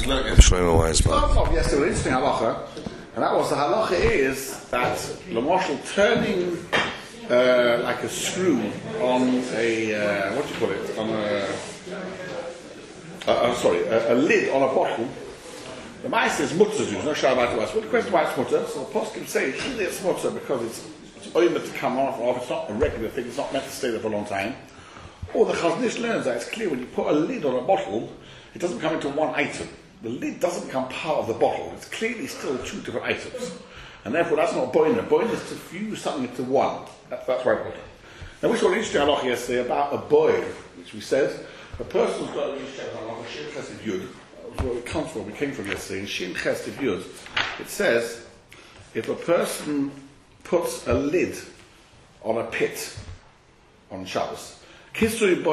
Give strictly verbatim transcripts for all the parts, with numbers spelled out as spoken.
Shlomo Weisman. Starts off yesterday with an interesting halacha, and that was the halacha is that Lamarshal turning uh, like a screw on a uh, what do you call it? On a uh, uh, sorry, a, a lid on a bottle. The mice is mutter Jews, no sure about us. But the question why it's mutter, so the post can say surely it's mutter because it's it's oimer to come off, or it's not a regular thing, it's not meant to stay there for a long time. Or the Chaznish learns that it's clear when you put a lid on a bottle, it doesn't come into one item. The lid doesn't become part of the bottle. It's clearly still two different items. And therefore that's not boiner. Boiner is to fuse something into one. That, that's why I put it. Now we saw an interesting halacha yesterday about a boil, which we said, a person's got a shin chesed yud. That was where it comes from, we came from yesterday. In shin chesed yud, it says, if a person puts a lid on a pit on Shabbos, you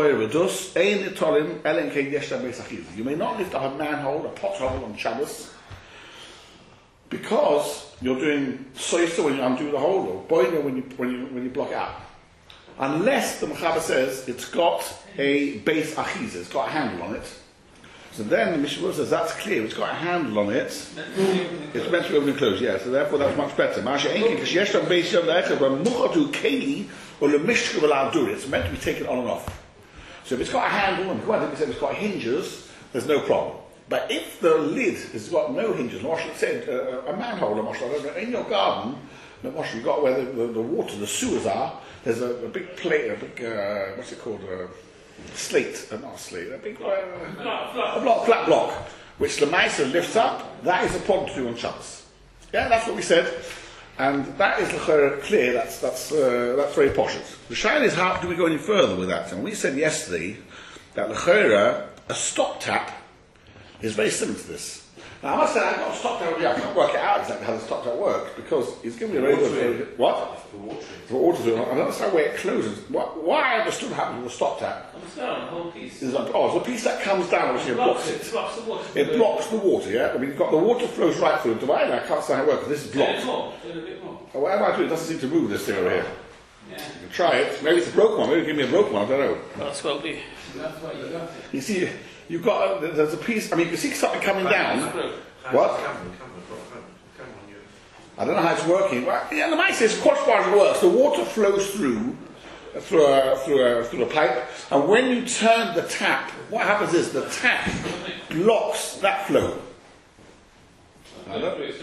may not lift up a manhole, a pothole on Shabbos, because you're doing soisa when you undo the hole, or boiler when you when you when you block it out. Unless the Mechaber says it's got a base achiza, it's got a handle on it. So then the Mishnah says that's clear, it's got a handle on it. It's meant to be open and closed, yeah. So therefore that's much better. It's meant to be taken on and off. So if it's got a handle, and I think we said it's got hinges, there's no problem. But if the lid has got no hinges, Moshe said uh, a manhole, Moshe, in your garden, Moshe, you've got where the, the, the water, the sewers are, there's a, a big plate, a big, uh, what's it called, uh, slate, uh, not a slate, a big, uh, a block, flat block, which the Maisa lifts up. That is a problem to do on Shabbos. Yeah, that's what we said. And that is clear, that's that's uh, that's very posh. The shaila is how do we go any further with that? And we said yesterday that l'chera, a stop tap is very similar to this. Now I must say I've got a stop tap here, I can't work it out exactly how the stop tap works because he's given me a very good what? For water. For water. I don't understand where it closes. What, why I understood what happens with a stop tap. It's down the whole piece. Is like, oh, it's a piece that comes down which it blocks it. It blocks the water. It blocks the water, yeah? I mean you've got the water flows right through the divider, I can't see how it works, this is blocked. Do it more. Do it a bit more. Oh, whatever I do, it doesn't seem to move this thing over here. Yeah. You can try it. Maybe it's a broken one. Maybe give me a broken one. I don't know. Well, that's well be. That's why you got it. You see, you've got a, there's a piece. I mean, you can see something coming down. What? I don't know how it's working. Well, yeah, the mice is quite far as it works. The water flows through through a through a through a pipe, and when you turn the tap, what happens is the tap blocks that flow. I don't know.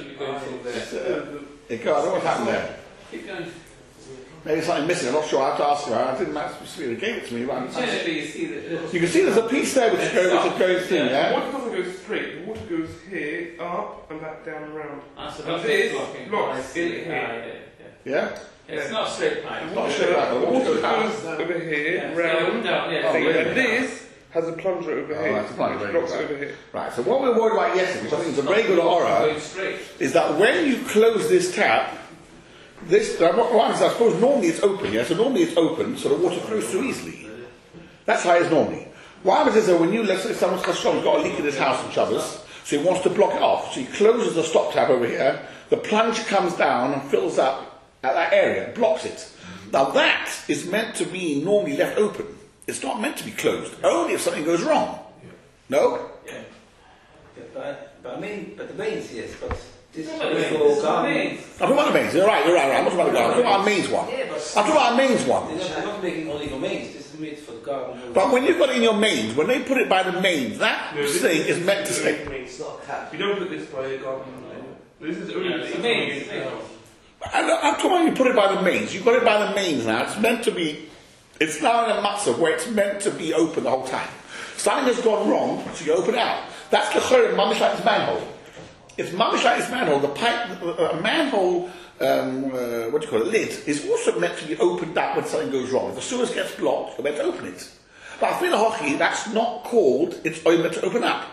I don't know what happened there. Keep going. Maybe something missing, I'm not sure, I have to ask her. I didn't match specifically gave it to me. But I'm, I'm, you, see that you can see there's a piece there which is going, which is going through, yeah? The water doesn't go straight, the water goes here, up, and back down and round. Ah, so and this blocks in here. here. Yeah? Yeah, it's not a straight pipe. The Not water, straight pipe, the the water water goes goes down. over here, Yeah, round, down, yeah. Oh, thing, really? and this has a plunger over Oh, here, that's a plunger, which very blocks good. over here. Right, so what we were worried about yesterday, which I think is a very good aura, Going straight. is that when you close this tap, this, uh, what happens, I suppose normally it's open, yeah? So normally it's open, so the water flows through easily. That's how it is normally. What happens is that when you, let's say someone's got a leak in his house in Shabbos, so he wants to block it off, so he closes the stop tap over here, the plunge comes down and fills up at that area, blocks it. Now that is meant to be normally left open. It's not meant to be closed, only if something goes wrong. No? Yeah. Yeah, but, but I mean, but the veins, yes, but this is It's not for garden. veins. I'm talking about the mains, you're right, you're right, right. I'm not talking about the garden, I'm talking about our mains one. Yeah, but I'm talking about our mains one. they're not, they're not making only for mains. This is made for the garden. But when you've got it in your mains, when they put it by the mains, that No, this thing is is meant to stay. It's not a tap. You don't put this by a garden. This is only Yeah, it's the mains. And I'm talking about you put it by the mains. You've got it by the mains now. It's meant to be, it's now in a matzah where it's meant to be open the whole time. Something has gone wrong, so you open it out. That's the chayrim, mamish like this manhole. It's mamish like this manhole. The pipe, a manhole, um, uh, what do you call it, lid, is also meant to be opened up when something goes wrong. If the sewers gets blocked, you're meant to open it. But I feel hockey, that's not called, it's only meant to open up.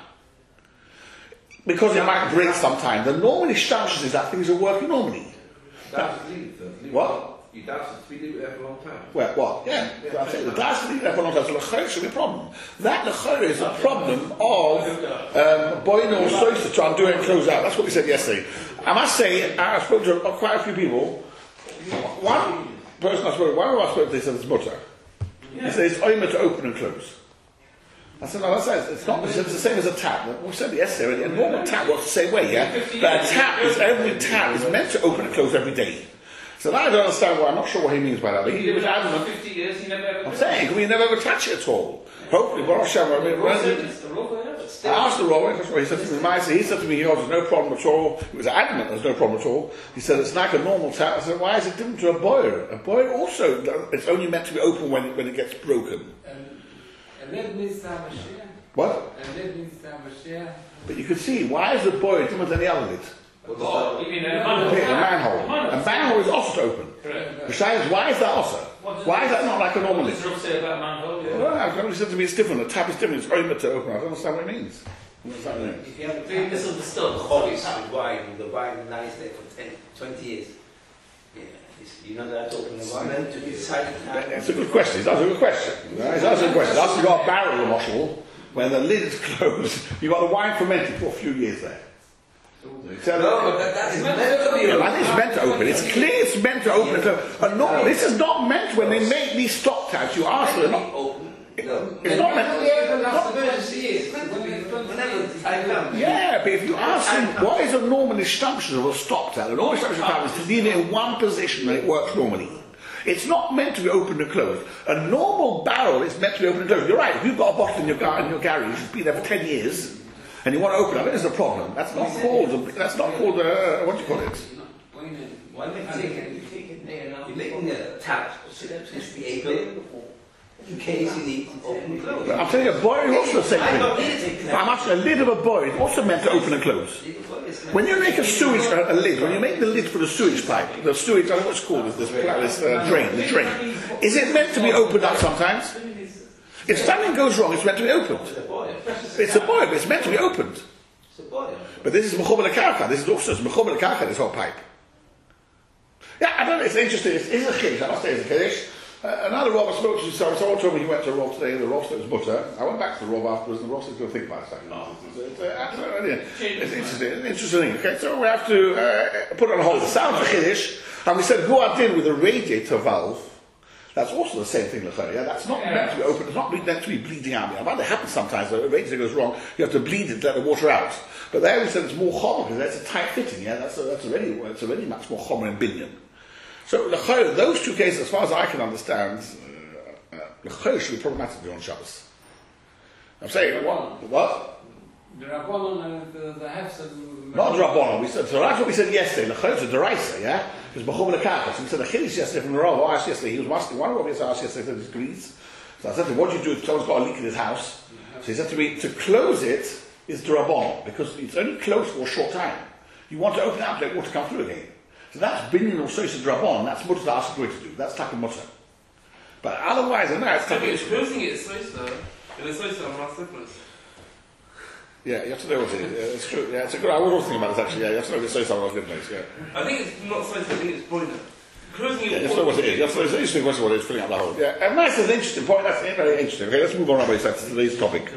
Because it might break sometime. The normally chances is that things are working normally. That's leave them. Leave What? You that's we leave it there for a long time. Well, what? Yeah. So I'm saying the das leave there for a long time. So l'chayr should be a problem. That l'chayr is a problem of um, boino or soisa to undo it and close out. That's what we said yesterday. I must say, I spoke to quite a few people. One person I spoke, one of I spoke to, they said it's mutter. He says it's oimer to open and close. I said, no, that's it's not. It's the same as a tap. We said yesterday. A normal tap works the same way, yeah. But a tap is every tap is meant to open and close every day. So now I don't understand why. I'm not sure what he means by that. But he, he was adamant. fifty years, he never ever. I'm saying we never ever touch it at all. Hopefully, Baruch Hashem. I mean, when, I asked the Rav, he said to me, he said to me, he goes, there's no problem at all. He was adamant, there's no problem at all. He said, it's like a normal tap. I said, why is it different to a boiler? A boiler also, it's only meant to be open when it, when it gets broken. And that means to have a share. What? And that means to have a share. But you can see, why is a boiler different than the other lid? Oh, you mean a Yeah, manhole? a manhole. A manhole is also to open. Besides, why is that also? Why is that not like a normal What lid? does Rob say about manhole? Yeah. Well, I've got to said to me it's different. A tap is different. It's only meant to open. I don't understand what it means. I don't understand what it means. If you have a Being misunderstood. the hobbies with wine, the wine lies there for ten, twenty years. Yeah, it's, you know that open the wine meant to be decided to have. It's a good question. He's asking a good question. Right? He's asking a question. That's you got a barrel of muscle when the lid is closed. You've got the wine fermented for a few years there. So No, but that, that is meant to be yeah, open. I think it's meant to open. It's clear it's meant to open. So, and not, this is not meant when they make these stop tabs. You ask them. Not, Open. it's No. not When meant. we open after twenty years. Whenever the time comes. Yeah, but if you ask them what is a normal instruction of a stop tab, a normal instruction of a tap is to leave it in one position and it works normally. It's not meant to be open and closed. A normal barrel is meant to be open and closed. You're right. If you've got a bottle in your gar- in your garage, it's been there for ten years. And you want to open it, there's a problem. That's not called, a, that's not called, a, what do you call it? When you take it, you're making a tap, it's the apron, in case you need to open and close. I'm telling you, a boiler is also the same I don't thing. need to take I'm asking, a lid of a boiler is also meant to open and close. When you make a sewage, a, a lid, when you make the lid for the sewage pipe, the sewage, I don't know what it's called, this, this, this uh, drain, the drain, is it meant to be opened up sometimes? If something goes wrong, it's meant to be opened. It's a boiler, but it's meant to be opened. It's a boiler. But this is Mechober Lekarka. This is also Mechober Lekarka, this whole pipe. Yeah, I don't know, it's interesting. It's, it's a Kiddush. I must say it's a Kiddush. Uh, another Rob I spoke to, so someone told me he went to a Rob today, the Rob said it was butter. I went back to the Rob afterwards, and the Rob said, go think about it a second. It's, uh, absolutely, yeah. It's interesting, it's an interesting thing. Okay, so we have to uh, put it on hold. It sounds a Kiddush, and we said, go out in with a radiator valve. That's also the same thing, Lachar. Yeah, that's not meant to be open. It's not meant to be bleeding out. I mean, it happens sometimes. The radiator goes wrong. You have to bleed it to let the water out. But there we said it's more chomer because that's a tight fitting. Yeah, that's a, that's already it's already much more chomer and binyan. So Lachar, those two cases, as far as I can understand, uh, uh, Lachar should be problematic on Shabbos. I'm saying what? What? The Rabbanon and the, the Hefsed. Not Rabbanon. We said so. That's what we said yesterday. Lachar is a deraisa, yeah. Because Mechober Lekarka. So we said the Chiddush yesterday from the Rav. I asked yesterday. He was asking one of us asked yesterday. He said he agrees. So I said to him, what do you do if someone's got a leak in his house? So he said to me, to close it is the Rabbanon because it's only closed for a short time. You want to open it up, let water come through again. So that's binyan or sois Rabbanon. That's mutter to ask the to do. That's taka mutter. But otherwise, I know it's taka. It's closing it soisa. And it's soisa on my slippers. Yeah, you have to know what it is. Yeah, it's true. Yeah, it's a good. I was also thinking about this actually. Yeah, you have to know if it's sois on a good place. Yeah. I think it's not soisa, I think it's boiler. Closing Yeah, it you have to know what it is. You have to know it's an interesting question what it is, filling out the hole. Yeah, and that's an interesting point. That's very interesting. Okay, let's move on. Rabbi, to today's topic.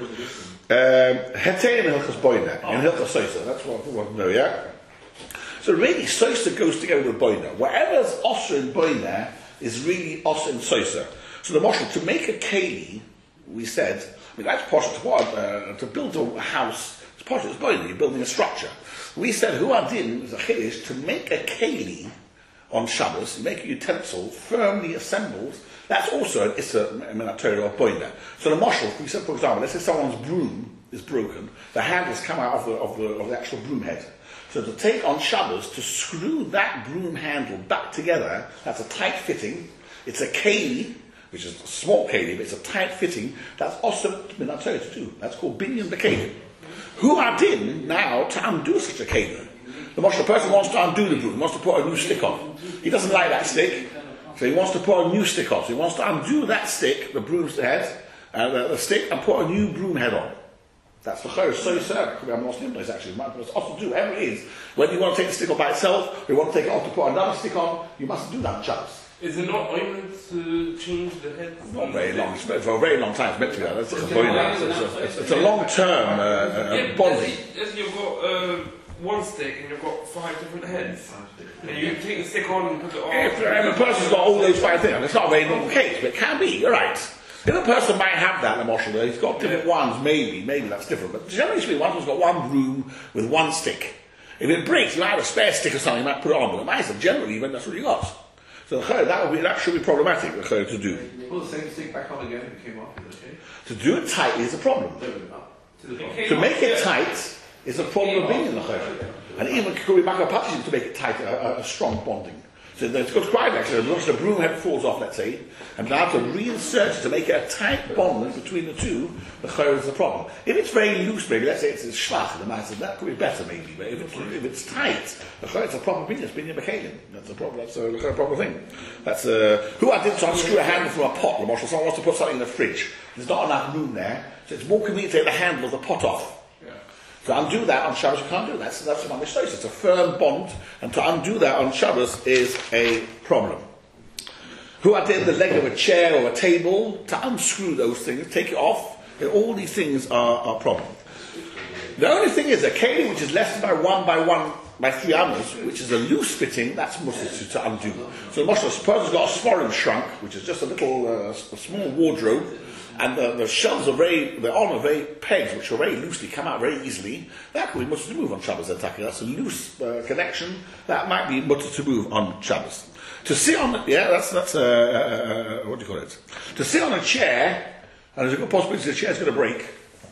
Hetei in Hilchos Boina, in Hilchos Soisa. That's what we want to know. Yeah. So really, Soisa goes together with Boina. Whatever's Osir in Boina is really Osir in Soisa. So the Moshe, to make a keli, we said, I mean, that's partial to what? Uh, to build a house, it's partial, it's Boina, you're building a structure. We said, who are din is a Chiddush, to make a keli on Shabbos, make a utensil firmly assembled, that's also an Issa Minatorah of Boina. So the Moshe, we said, for example, let's say someone's broom is broken, the handles come out of the, of the, of the actual broom head. So to take on Shabbos, to screw that broom handle back together, that's a tight fitting. It's a keli, which is a small keli, but it's a tight fitting. That's awesome minatorah to do. That's called binyan b'keli. Who are din now to undo such a keli? The Moshe person wants to undo the broom, wants to put a new stick on. He doesn't like that stick, so he wants to put a new stick on. So he wants to undo that stick, the broom's head, and uh, the stick, and put a new broom head on. That's the chayr. So sad. Could be a Muslim place actually. But it's also do whatever it is. Whether you want to take the stick off by itself, or you want to take it off to put another stick on, you mustn't do that in Shabbos. Is it not ointment to change the head? Not very long. It's meant, for a very long time. It's meant to be that. That's it's, a, it's, a, it's, it's a long-term uh, uh, Yeah, bonding. as, as you've got uh, one stick and you've got five different heads, and you take the stick on and put it on. If, if a person's got all those five things, it's not a very normal case, but it can be. You're right. If a person might have that, emotional, he's got different ones, maybe, maybe that's different. But generally speaking, one's got one broom with one stick. If it breaks, you might have a spare stick or something, you might put it on, but mice, generally, even that's what you got. So that would be, that should be problematic to do. Pull the same stick back on again and it came off. Okay. To do it tightly is a problem. To the top. To make it tight is a problem of being in the chayv. And even could be back up to make it tight, a, a, a strong bonding. So it's got quite actually, once the broom head falls off, let's say, and now to reinsert it to make it a tight bond between the two, the chayv is the problem. If it's very loose, maybe, let's say it's a shlach, the man says that could be better maybe, but if it's, if it's tight, the chayv is a proper business, being a bekalim. That's a problem, that's a, a proper thing. That's a, who I did to unscrew a handle from a pot, the marshal, someone wants to put something in the fridge. There's not enough room there, so it's more convenient to take the handle of the pot off. To undo that on Shabbos, you can't do that. So that's what mamish. It's a firm bond, and to undo that on Shabbos is a problem. Who I did the leg of a chair or a table, to unscrew those things, take it off, all these things are, are a problem. The only thing is a keli which is less than by one by one by three amas, which is a loose fitting, that's mutter to, to undo. So the suppose it's got a sporim shrunk, which is just a little uh, a small wardrobe, and the, the shelves are very, they're on are very pegs, which are very loosely, come out very easily. That could be mutter to move on Shabbos and Taki. That's a loose uh, connection. That might be mutter to move on Shabbos. To sit on, the, yeah, that's, that's uh, uh, uh, what do you call it? To sit on a chair, and there's a good possibility the chair's going to break.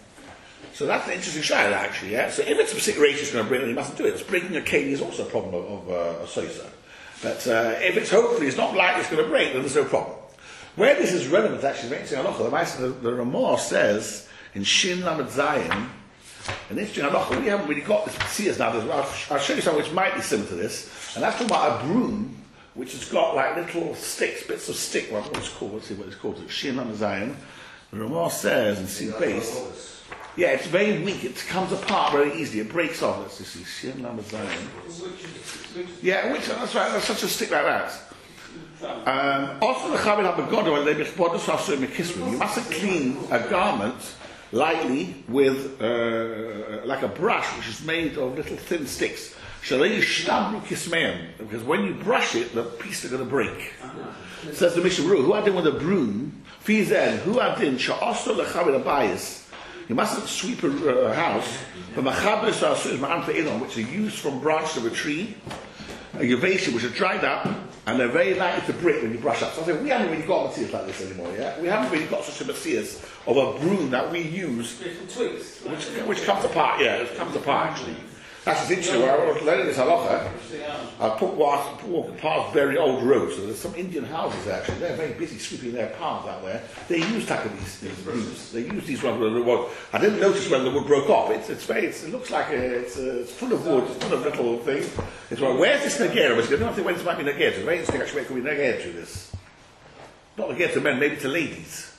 So that's an interesting shayla, actually, yeah? So if it's a particular age it's going to break, then you mustn't do it. It's breaking a keli is also a problem of, of uh, a soisa. But uh, if it's hopefully it's not likely it's going to break, then there's no problem. Where this is relevant, actually, the, the, the Ramah says in Shin Lamed Zayin, an interesting halacha, we haven't really got this seers now, I'll, I'll show you something which might be similar to this, and that's talking about a broom which has got like little sticks, bits of stick, what it's called, let's see what it's called, it's Shin Lamed Zayin. The Ramah says in C base, yeah, it's very weak, it comes apart very easily, it breaks off. Let's see, Shin Lamed Zayin. Yeah, which, that's right, that's such a stick like that. Um, also, you mustn't clean a garment lightly with uh, like a brush which is made of little thin sticks. Because when you brush it, the pieces are going to break. Says the Mishnah Berurah, who had in with a broom, who had in, you mustn't sweep a uh, house, which are used from branches of a tree, a yavesha, which are dried up, and they're very likely to break when you brush up. So I say, we haven't really got materials like this anymore, yeah? We haven't really got such a materials of a broom that we use, which, which comes apart, yeah, it comes apart actually. That's just interesting. Where I was learning this halacha, I put walking past very old roads. So there's some Indian houses there, actually. They're very busy sweeping their paths out there. They use taka these, these brooms. They use these ones where the wood. I didn't notice when the wood broke off. It's, it's very. It's, it looks like a, it's, a, it's full of wood. It's full of little things. It's like, where's this negera? I don't think when this might be negera. It's very interesting actually. Where could be negera to this? Not negera to men, maybe to ladies.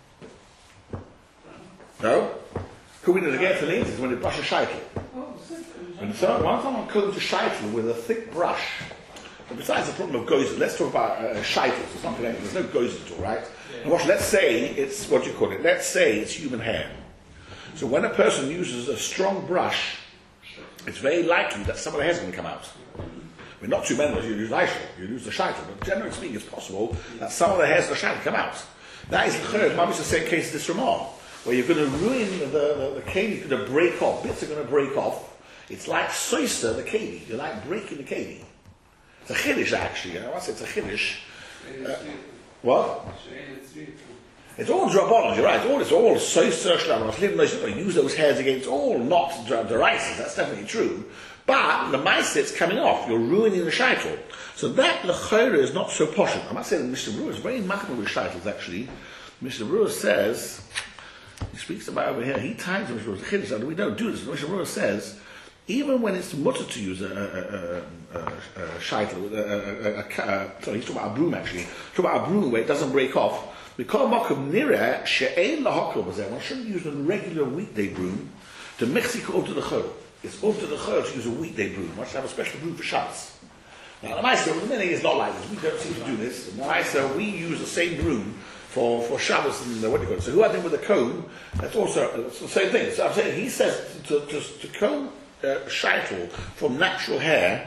No. Could be negera to ladies when they brush a shaitel. And so, once someone combs a shaitel with a thick brush, but besides the problem of gozer, let's talk about uh, shaitels. It's not connected. There's no gozer at all, right? Yeah. And watch, let's say it's what you call it. Let's say it's human hair. So when a person uses a strong brush, it's very likely that some of the hair's going to come out. I mean, not too many of you use shaitel. You use the shaitel, but generally speaking, it's possible that some of the hairs of the shaitel come out. That is the maybe it's the same case as this Ramah, where you're going to ruin the the, the keli, you're going to break off. Bits are going to break off. It's like soister, the keli. You're like breaking the keli. It's a chiddush, actually. You know? I say it's a chiddush. Uh, what? It's all drabonon, you're right. All, it's all soister, shlamos, use those hairs again. It's all not derisive. That's definitely true. But the mice it's coming off. You're ruining the shaitel. So that lechora is not so posh. I must say that Mister Berurah is very machmir with shaitels, actually. Mister Berurah says, he speaks about over here, he ties Mister Berurah's chiddush, and we don't do this. Mister Berurah says, even when it's mutter to use a, a, a, a, a shaitel, a, a, a, a, sorry, he's talking about a broom actually, he's talking about a broom where it doesn't break off. We call makom nireh she'ein lahakol b'zeh. One shouldn't use a regular weekday broom to mixik over to the chol. It's over to the chol to use a weekday broom. One should have a special broom for Shabbos. Now the Ma'aser, the minute is not like this. We don't seem to do this. The Ma'aser, we use the same broom for, for Shabbos and uh, what do you call it. So who had him with a comb, that's also it's the same thing. So I'm saying, he says to, to, to comb Uh, shaitel from natural hair,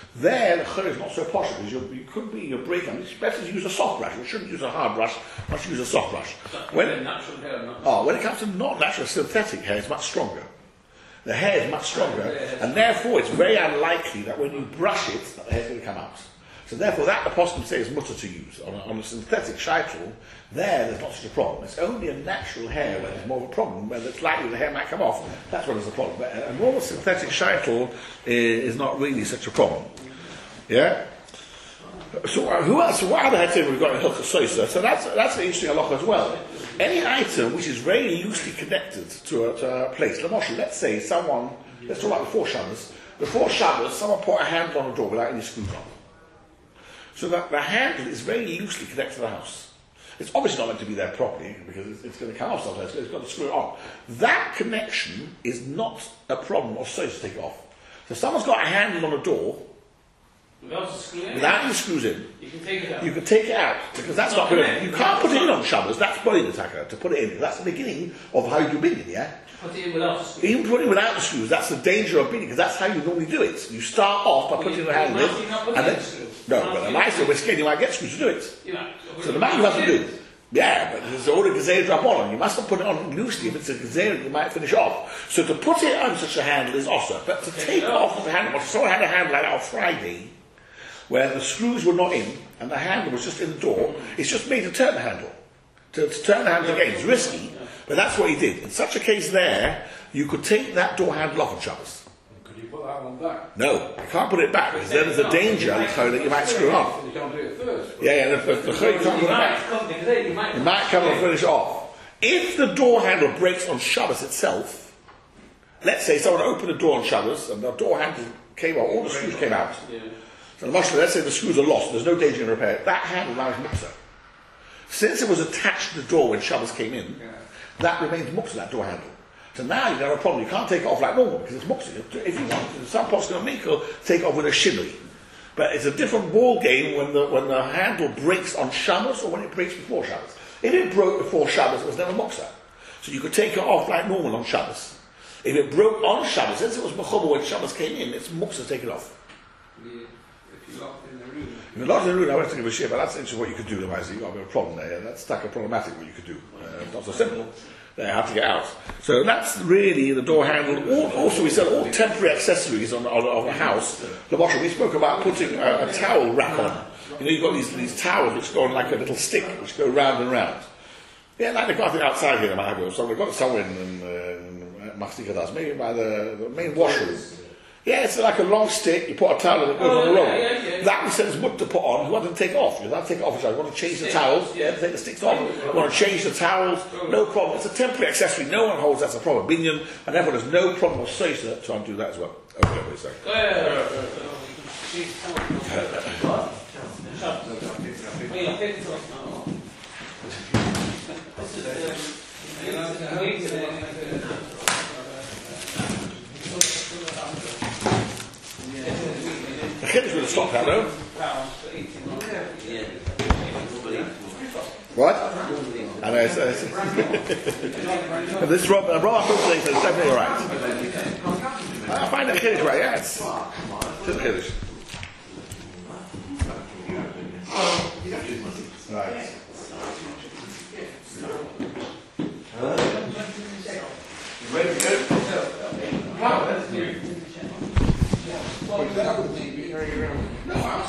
There, the chur is not so posh because you, you could be, you're breaking. It's better to use a soft brush. You shouldn't use a hard brush, but use a soft brush. When, natural hair, not oh, when it comes to not natural, synthetic hair, it's much stronger. The hair is much stronger, and therefore it's very unlikely that when you brush it, that the hair's going to come out. So therefore, that the apostle says is mutter to use. On a, on a synthetic shaitel, there, there's not such a problem. It's only a natural hair where there's more of a problem, where it's likely the hair might come off. That's when there's a problem. But a normal synthetic shaitel is, is not really such a problem. Yeah? So uh, who else? What other heads have we got in Hilchos Soisa? So that's that's an interesting halacha as well. Any item which is very loosely connected to a, to a place. Let's say someone, let's talk about before Shabbos. Before Shabbos, someone put a handle on the door without any screws on. So that the handle is very loosely connected to the house. It's obviously not meant to be there properly because it's, it's going to come off sometimes. It's got to screw it on. That connection is not a problem of Soisa to take it off. So someone's got a handle on a door. Without the screw in? Without any screws in, You can take it out. you can take it out because that's not good. You can't put it in on Shabbos. That's body attacker to put it in. That's the beginning of how you do binyan, yeah. Put it in without the screw. Even putting it without the screws, that's the danger of binyan because that's how you normally do it. You start off by Well, putting you- the handle you in, might not put and in then the screws. no, You but the might nicer we're scared you might get screws to do it. You know, So the man you have to do. Yeah, but there's all the gazelle drop on. You must not put it on loosely. If it's a gazelle, you might finish off. So to put it on such a handle is also, but to take it off the handle, someone had a handle like that on Friday, where the screws were not in and the handle was just in the door. It's just made to turn the handle, to, to turn the handle again. It's risky, but that's what he did. In such a case, there you could take that door handle off on Shabbos. Could you put that one back? No, you can't put it back because then there's a danger that you might screw off. You can't do it first. Yeah, yeah, the, the, the, you can't put it back. You might It might come and finish off. If the door handle breaks on Shabbos itself, let's say someone opened the door on Shabbos and the door handle came out, all the screws came out. Yeah. So the Moshe, let's say the screws are lost, there's no danger in repair. That handle now is muksa. Since it was attached to the door when Shabbos came in, that remains muksa, that door handle. So now you have a problem. You can't take it off like normal because it's muksa. If you want, some poskim will make or take it off with a shinui. But it's a different ball game when the when the handle breaks on Shabbos or when it breaks before Shabbos. If it broke before Shabbos, it was never muksa. So you could take it off like normal on Shabbos. If it broke on Shabbos, since it was mechuba when Shabbos came in, it's muksa to take it off. Yeah, if you locked in the room. If you're locked in the room, I won't give a shit, but that's interesting what you could do. Otherwise, you've got a bit of a problem there. Yeah? That's like a problematic what you could do. Uh, it's not so simple. They have to get out. So that's really the door handle. All, also, we said all temporary accessories on, on, on a house. Lamosha, we spoke about putting a, a towel rack on. You know, you've got these, these towels which go on like a little stick, which go round and round. Yeah, like they've got it outside here, they might have it. So they've got it somewhere in, in, uh, in Mastika does, maybe by the, the main washroom. Yeah, it's like a long stick, you put a towel and it goes Oh, on the road. yeah, yeah, yeah. That we said is good to put on, you want to take it off. You want to take it off, you want to change the towels, yeah, take the sticks off. You want to change the towels, no problem. It's a temporary accessory, no one holds that's a problem. Binyan, and therefore there's no problem with Soisa to undo that as well. Okay, wait a second. Go ahead. Wait, take it off now. You know, to have it, uh, The Kiddush would have stopped that, no? What? I know, it's, it's, if this Rob, uh, Rob Hook thing, so it's definitely alright. I find that Kiddush right, yeah, it's, it's a Kiddush. Right.